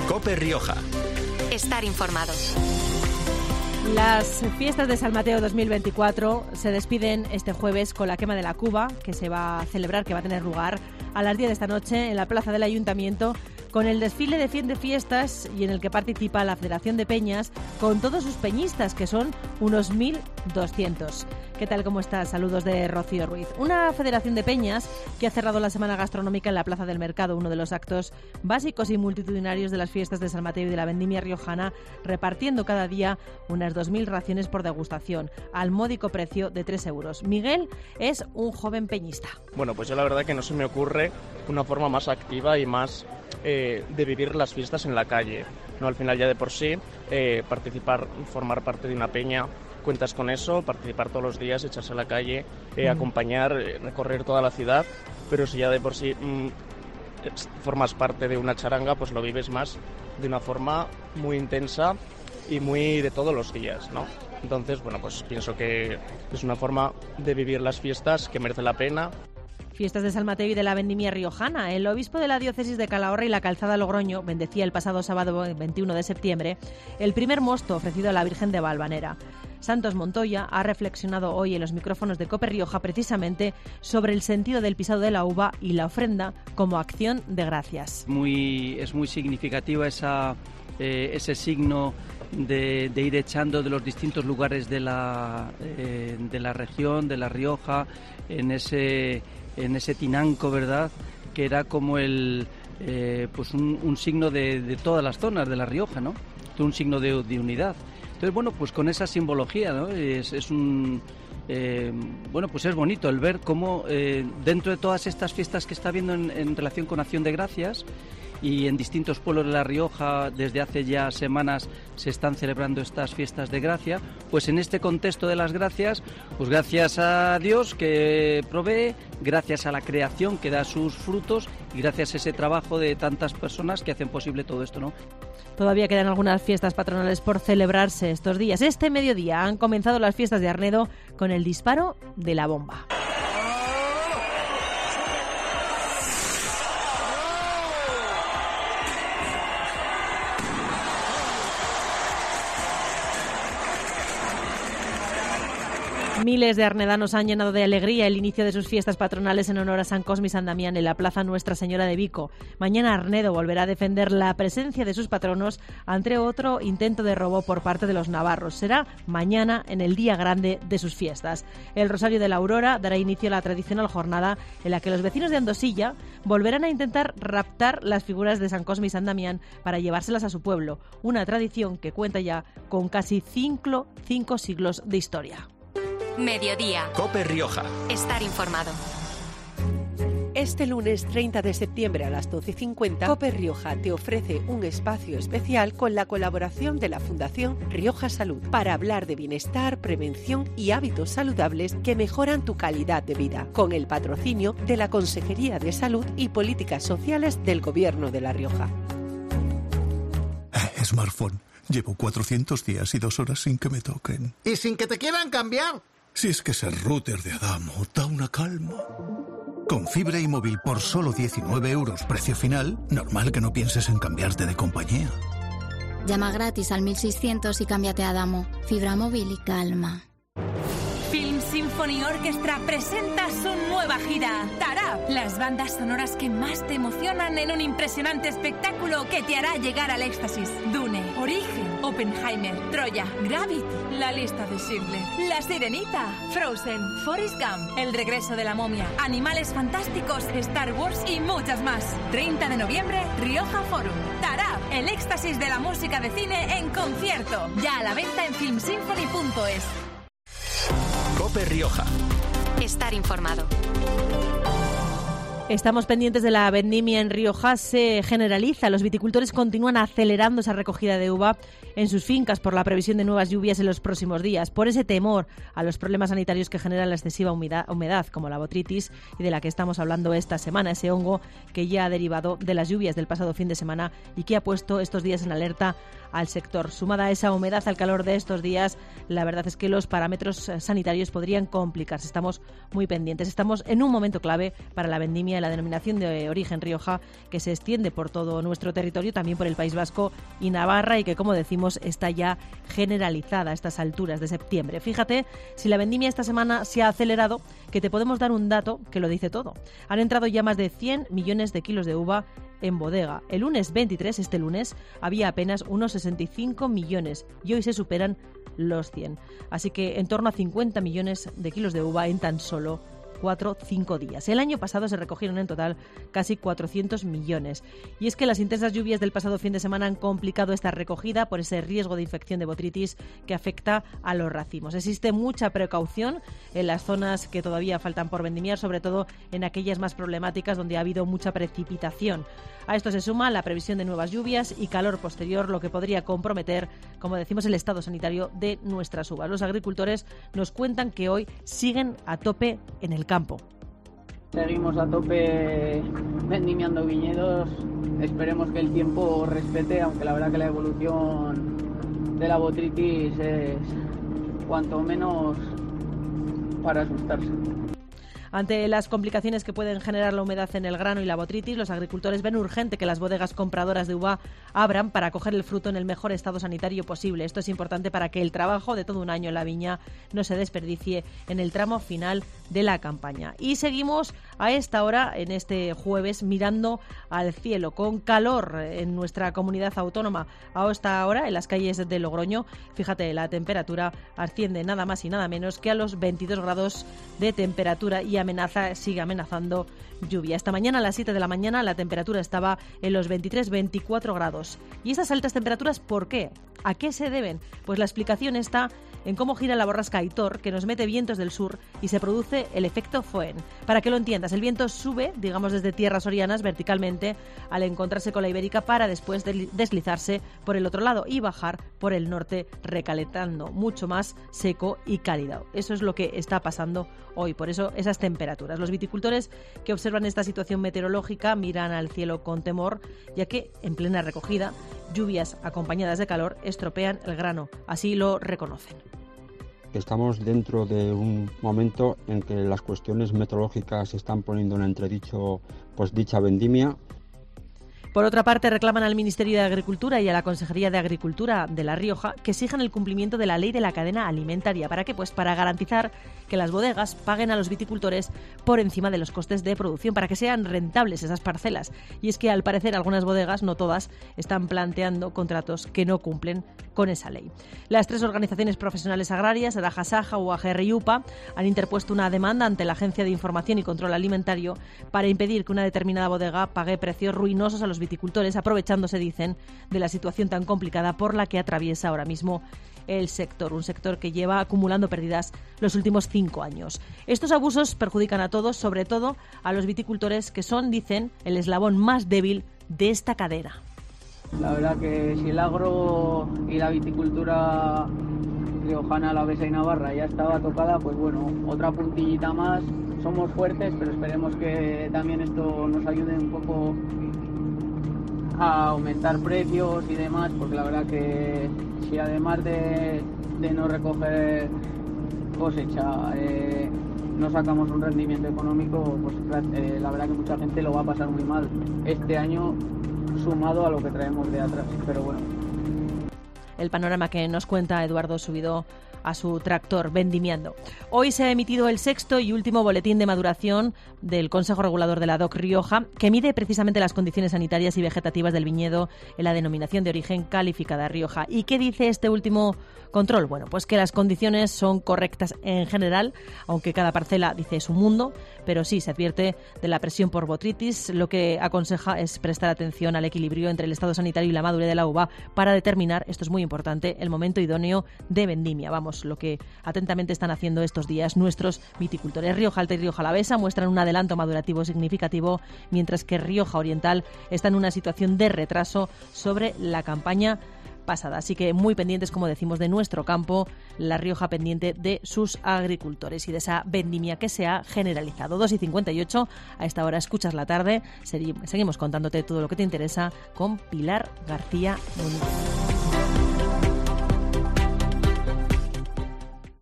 COPE Rioja. Estar informado. Las fiestas de San Mateo 2024 se despiden este jueves con la quema de la cuba, que se va a celebrar, que va a tener lugar a las 10 de esta noche en la plaza del Ayuntamiento, con el desfile de fin de fiestas y en el que participa la Federación de Peñas con todos sus peñistas, que son unos 1.200. ¿Qué tal? ¿Cómo estás? Saludos de Rocío Ruiz. Una federación de peñas que ha cerrado la semana gastronómica en la Plaza del Mercado, uno de los actos básicos y multitudinarios de las fiestas de San Mateo y de la Vendimia riojana, repartiendo cada día unas 2.000 raciones por degustación, al módico precio de 3 euros. Miguel es un joven peñista. Bueno, pues yo la verdad que no se me ocurre una forma más activa y más de vivir las fiestas en la calle, ¿no? Al final ya de por sí, participar, formar parte de una peña, cuentas con eso, participar todos los días, echarse a la calle, acompañar, recorrer toda la ciudad, pero si ya de por sí formas parte de una charanga, pues lo vives más de una forma muy intensa y muy de todos los días, ¿no? Entonces, bueno, pues pienso que es una forma de vivir las fiestas que merece la pena. Fiestas de San Mateo y de la Vendimia riojana. El obispo de la diócesis de Calahorra y la Calzada Logroño bendecía el pasado sábado 21 de septiembre el primer mosto ofrecido a la Virgen de Valvanera. Santos Montoya ha reflexionado hoy en los micrófonos de COPE Rioja precisamente sobre el sentido del pisado de la uva y la ofrenda como acción de gracias. Es muy significativa ese signo de ir echando de los distintos lugares de la región, de La Rioja, en ese tinanco, ¿verdad?, que era como pues un signo de todas las zonas de La Rioja, ¿no? Un signo de unidad. Entonces, bueno, pues con esa simbología, ¿no? Bueno, pues es bonito el ver cómo dentro de todas estas fiestas que está habiendo en relación con Acción de Gracias, y en distintos pueblos de La Rioja desde hace ya semanas se están celebrando estas fiestas de gracia, pues en este contexto de las gracias, pues gracias a Dios que provee, gracias a la creación que da sus frutos y gracias a ese trabajo de tantas personas que hacen posible todo esto, ¿no? Todavía quedan algunas fiestas patronales por celebrarse estos días. Este mediodía han comenzado las fiestas de Arnedo con el disparo de la bomba. Miles de arnedanos han llenado de alegría el inicio de sus fiestas patronales en honor a San Cosme y San Damián en la Plaza Nuestra Señora de Vico. Mañana Arnedo volverá a defender la presencia de sus patronos ante otro intento de robo por parte de los navarros. Será mañana en el día grande de sus fiestas. El Rosario de la Aurora dará inicio a la tradicional jornada en la que los vecinos de Andosilla volverán a intentar raptar las figuras de San Cosme y San Damián para llevárselas a su pueblo. Una tradición que cuenta ya con casi 5 siglos de historia. Mediodía. COPE Rioja. Estar informado. Este lunes 30 de septiembre a las 12:50, COPE Rioja te ofrece un espacio especial con la colaboración de la Fundación Rioja Salud para hablar de bienestar, prevención y hábitos saludables que mejoran tu calidad de vida, con el patrocinio de la Consejería de Salud y Políticas Sociales del Gobierno de La Rioja. Smartphone. Llevo 400 días y 2 horas sin que me toquen. ¿Y sin que te quieran cambiar? Si es que ser router de Adamo da una calma. Con fibra y móvil por solo 19 euros precio final, normal que no pienses en cambiarte de compañía. Llama gratis al 1600 y cámbiate a Adamo. Fibra móvil y calma. Film Symphony Orchestra presenta su nueva gira, Tarab. Las bandas sonoras que más te emocionan en un impresionante espectáculo que te hará llegar al éxtasis. Dune, Origen, Oppenheimer, Troya, Gravity, La lista de Schindler, La Sirenita, Frozen, Forrest Gump, El regreso de la momia, Animales fantásticos, Star Wars y muchas más. 30 de noviembre, Rioja Forum. Tarab, el éxtasis de la música de cine en concierto. Ya a la venta en filmsymphony.es. COPE Rioja. Estar informado. Estamos pendientes de la vendimia en Rioja. Se generaliza. Los viticultores continúan acelerando esa recogida de uva en sus fincas por la previsión de nuevas lluvias en los próximos días. Por ese temor a los problemas sanitarios que genera la excesiva humedad, como la botritis y de la que estamos hablando esta semana, ese hongo que ya ha derivado de las lluvias del pasado fin de semana y que ha puesto estos días en alerta al sector. Sumada a esa humedad, al calor de estos días, la verdad es que los parámetros sanitarios podrían complicarse. Estamos muy pendientes. Estamos en un momento clave para la vendimia de la denominación de origen Rioja, que se extiende por todo nuestro territorio, también por el País Vasco y Navarra, y que, como decimos, está ya generalizada a estas alturas de septiembre. Fíjate, si la vendimia esta semana se ha acelerado, que te podemos dar un dato que lo dice todo. Han entrado ya más de 100 millones de kilos de uva en bodega. El lunes 23, este lunes, había apenas unos 65 millones y hoy se superan los 100. Así que en torno a 50 millones de kilos de uva en tan solo 4-5 días. El año pasado se recogieron en total casi 400 millones. Y es que las intensas lluvias del pasado fin de semana han complicado esta recogida por ese riesgo de infección de botrytis que afecta a los racimos. Existe mucha precaución en las zonas que todavía faltan por vendimiar, sobre todo en aquellas más problemáticas donde ha habido mucha precipitación. A esto se suma la previsión de nuevas lluvias y calor posterior, lo que podría comprometer, como decimos, el estado sanitario de nuestras uvas. Los agricultores nos cuentan que hoy siguen a tope en el campo. Seguimos a tope vendimiando viñedos. Esperemos que el tiempo respete, aunque la verdad que la evolución de la botrytis es cuanto menos para asustarse. Ante las complicaciones que pueden generar la humedad en el grano y la botrytis, los agricultores ven urgente que las bodegas compradoras de uva abran para coger el fruto en el mejor estado sanitario posible. Esto es importante para que el trabajo de todo un año en la viña no se desperdicie en el tramo final de la campaña. Y seguimos a esta hora, en este jueves, mirando al cielo, con calor en nuestra comunidad autónoma. A esta hora, en las calles de Logroño, fíjate, la temperatura asciende nada más y nada menos que a los 22 grados de temperatura y sigue amenazando lluvia. Esta mañana a las 7 de la mañana la temperatura estaba en los 23-24 grados. ¿Y estas altas temperaturas por qué? ¿A qué se deben? Pues la explicación está en cómo gira la borrasca Aitor, que nos mete vientos del sur y se produce el efecto Foehn. Para que lo entiendas, el viento sube, digamos, desde tierras sorianas verticalmente al encontrarse con la ibérica para después deslizarse por el otro lado y bajar por el norte, recalentando mucho más seco y cálido. Eso es lo que está pasando hoy, por eso esas temperaturas. Los viticultores que observan esta situación meteorológica miran al cielo con temor, ya que en plena recogida, lluvias acompañadas de calor estropean el grano. Así lo reconocen. Estamos dentro de un momento en que las cuestiones meteorológicas se están poniendo en entredicho dicha vendimia. Por otra parte, reclaman al Ministerio de Agricultura y a la Consejería de Agricultura de La Rioja que exijan el cumplimiento de la ley de la cadena alimentaria. ¿Para qué? Pues para garantizar que las bodegas paguen a los viticultores por encima de los costes de producción, para que sean rentables esas parcelas. Y es que, al parecer, algunas bodegas, no todas, están planteando contratos que no cumplen con esa ley. Las tres organizaciones profesionales agrarias, Araja Saja, UAGR y UPA, han interpuesto una demanda ante la Agencia de Información y Control Alimentario para impedir que una determinada bodega pague precios ruinosos a los viticultores, aprovechándose, dicen, de la situación tan complicada por la que atraviesa ahora mismo el sector, un sector que lleva acumulando pérdidas los últimos 5 años. Estos abusos perjudican a todos, sobre todo a los viticultores, que son, dicen, el eslabón más débil de esta cadena. La verdad que si el agro y la viticultura riojana, alavesa y navarra ya estaba tocada, pues bueno, otra puntillita más. Somos fuertes, pero esperemos que también esto nos ayude un poco a aumentar precios y demás, porque la verdad que si además de no recoger cosecha no sacamos un rendimiento económico, pues la verdad que mucha gente lo va a pasar muy mal este año, sumado a lo que traemos de atrás, pero bueno. El panorama que nos cuenta Eduardo subido a su tractor vendimiando. Hoy se ha emitido el sexto y último boletín de maduración del Consejo Regulador de la DOC Rioja, que mide precisamente las condiciones sanitarias y vegetativas del viñedo en la denominación de origen calificada Rioja. ¿Y qué dice este último control? Bueno, pues que las condiciones son correctas en general, aunque cada parcela, dice, es un mundo, pero sí se advierte de la presión por botrytis. Lo que aconseja es prestar atención al equilibrio entre el estado sanitario y la madurez de la uva para determinar, esto es muy importante, el momento idóneo de vendimia. Vamos, lo que atentamente están haciendo estos días nuestros viticultores. Rioja Alta y Rioja Alavesa muestran un adelanto madurativo significativo, mientras que Rioja Oriental está en una situación de retraso sobre la campaña pasada. Así que muy pendientes, como decimos, de nuestro campo, La Rioja pendiente de sus agricultores y de esa vendimia que se ha generalizado. 2:58, a esta hora escuchas la tarde. Seguimos contándote todo lo que te interesa con Pilar García Muñoz.